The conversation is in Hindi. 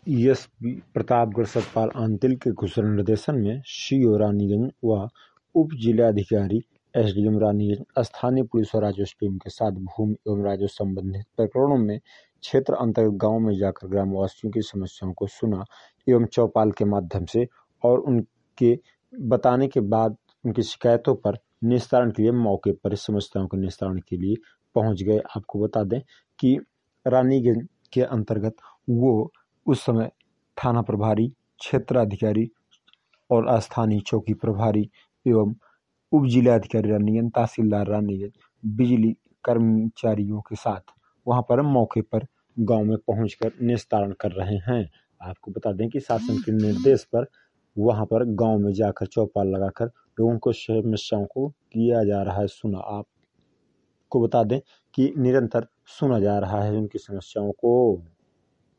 एसपी प्रतापगढ़ सतपाल अंतिल के कुशल निर्देशन में सीओ रानीगंज व उप जिलाधिकारी एसडीएम रानीगंज स्थानीय पुलिस और राजस्व टीम के साथ भूमि एवं राजस्व संबंधित प्रकरणों में क्षेत्र अंतर्गत गांव में जाकर ग्रामवासियों की समस्याओं को सुना एवं चौपाल के माध्यम से और उनके बताने के बाद उनकी शिकायतों पर निस्तारण के लिए मौके पर समस्याओं के निस्तारण के लिए पहुंच गए। आपको बता दें कि रानीगंज के अंतर्गत वो उस समय थाना प्रभारी, क्षेत्राधिकारी और स्थानीय चौकी प्रभारी एवं उप जिलाधिकारी रानीगंज, तहसीलदार रानीगंज, बिजली कर्मचारियों के साथ वहां पर मौके पर गांव में पहुंचकर निस्तारण कर रहे हैं। आपको बता दें कि शासन के निर्देश पर वहां पर गांव में जाकर चौपाल लगाकर लोगों को समस्याओं को किया जा रहा है सुना। आपको बता दें कि निरंतर सुना जा रहा है उनकी समस्याओं को।